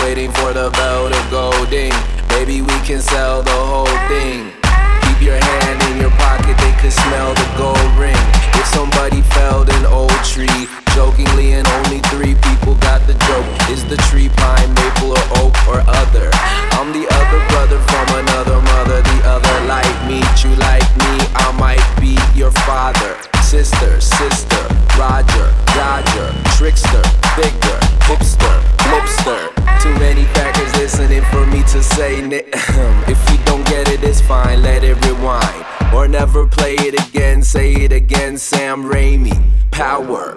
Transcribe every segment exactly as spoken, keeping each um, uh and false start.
waiting for the bell to go ding. Maybe we can sell the whole thing. Keep your hand in your pocket, they could smell the gold ring. If somebody felled an old tree, jokingly, and only three people got the joke, is the tree pine, maple, or oak, or other? I'm the other brother from another mother. The other like me, you like me, I might be your father. Sister, sister, Roger, Dodger, trickster, figure, hipster, flipster. Too many factors listening for me to say if you don't get it, it's fine, let it rewind. Or never play it again, say it again, Sam Raimi. Power.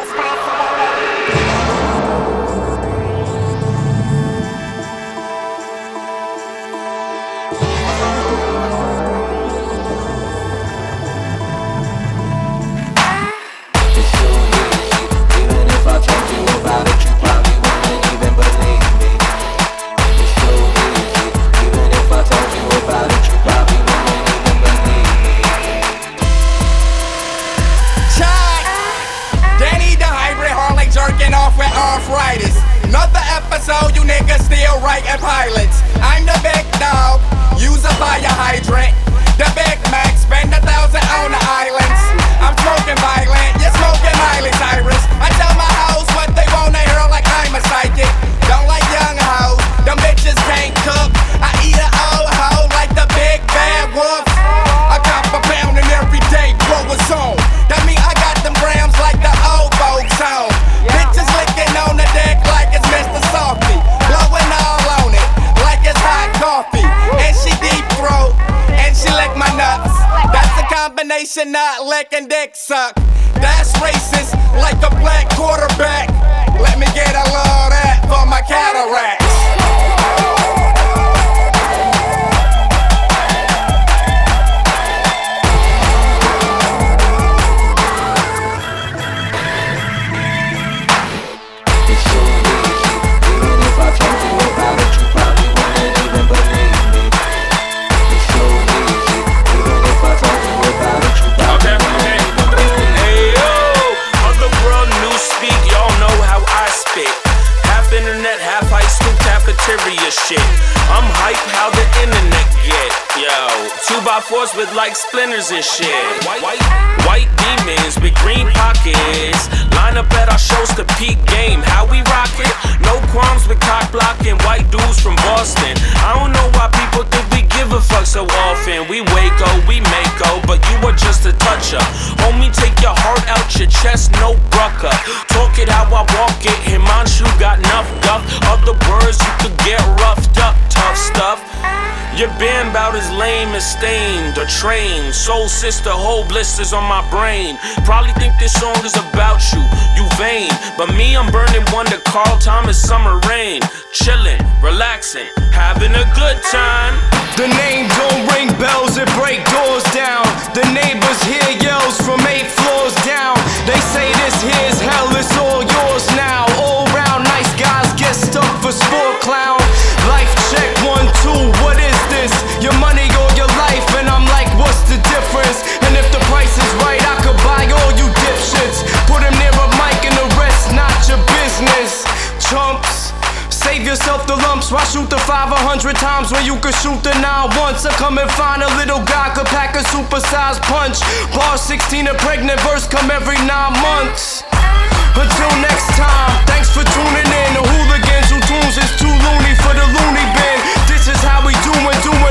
Arthritis. Another episode, you niggas still writing pilots. I'm the big dog, use a fire hydrant. The Big Mac, spend a thousand on the islands. I'm smoking violent, you're smoking Miley Cyrus. I tell my hoes what they wanna hear like I'm a psychic. Don't like young hoes, them bitches can't cook. I eat a old hoe like the big bad wolf. I got a pound and every day grow a zone. That mean I got them grams like the old folks home. Bitches licking on the deck like it's Mister Softly, blowing all on it like it's hot coffee. And she deep throat, and she lick my nuts. That's a combination, nut lick and dick suck. That's racist, like a black quarterback. Let me get a little of that for my cataracts. Shit. I'm hype how the internet get. Yo, two by fours with like splinters and shit. White, white, white demons with green pockets. Line up at our shows to peak game. How we rock it? No qualms with cock blocking white dudes from Boston. I don't know why people think we give a fuck so often. We Waco, we Mako, but you are just a toucher. Homie, take your heart out your chest, no brucker. Talk it how I walk it. Himanshu got enough guff. Other words you could get roughed up, tough stuff. Your band bout as lame as Stained or Trained. Soul Sister, whole blisters on my brain. Probably think this song is about you, you vain. But me, I'm burning one to Carl Thomas Summer Rain. Chillin', relaxing, having a good time. The name don't ring bells, it break doors down. The neighbors hear yells from eight floors down. They say this here's hell, it's all yours now. All round nice guys get stuck for sport clown. Life check one, two, what is this? Your money or your life? And I'm like, what's the difference? And if the price is right, I could buy all you dipshits. Put him near a mic and the rest not your business. Chumps, save yourself the lumps. Why shoot the five a hundred times when you could shoot the nine once? Or come and find a little guy could pack a supersized punch. Bar sixteen, a pregnant verse come every nine months. Until next time, thanks for tuning in. The hooligans who tunes is too loony for the loony bin. This is how we doin', doin'.